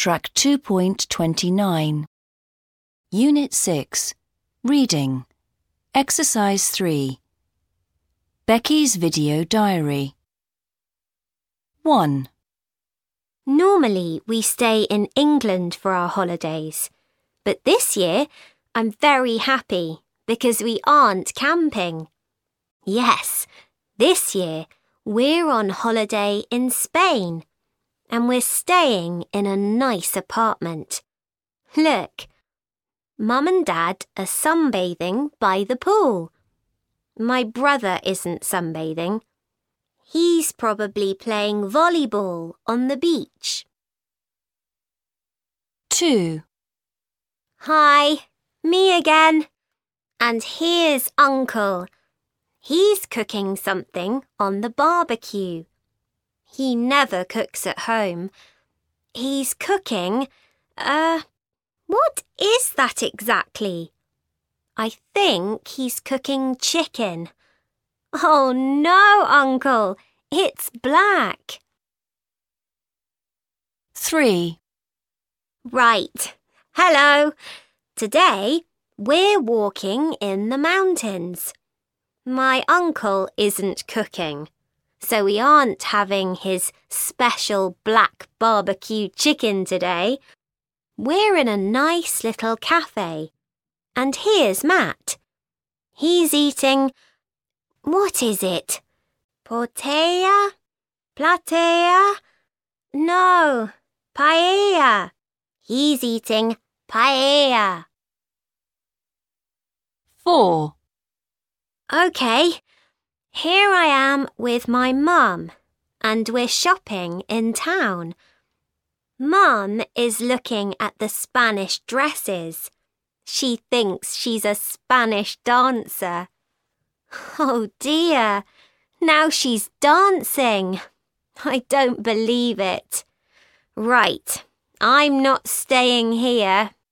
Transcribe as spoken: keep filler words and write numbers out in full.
Track two point two nine. Unit six. Reading. Exercise three. Becky's video diary. one. Normally, we stay in England for our holidays, but this year I'm very happy because we aren't camping. Yes, this year we're on holiday in Spain and we're staying in a nice apartment. Look, Mum and Dad are sunbathing by the pool. My brother isn't sunbathing. He's probably playing volleyball on the beach. two. Hi, me again. And here's Uncle. He's cooking something on the barbecue. He never cooks at home. He's cooking, uh, what is that exactly? I think he's cooking chicken. Oh no, Uncle, it's black. three. Right. Hello. Today, we're walking in the mountains. My uncle isn't cooking, so we aren't having his special black barbecue chicken today. We're in a nice little cafe. And here's Matt. He's eating... What is it? Portea? Platea? No, paella. He's eating paella. four. OK, here I am with my mum, and we're shopping in town. Mum is looking at the Spanish dresses. She thinks she's a Spanish dancer. Oh dear, now she's dancing. I don't believe it. Right, I'm not staying here.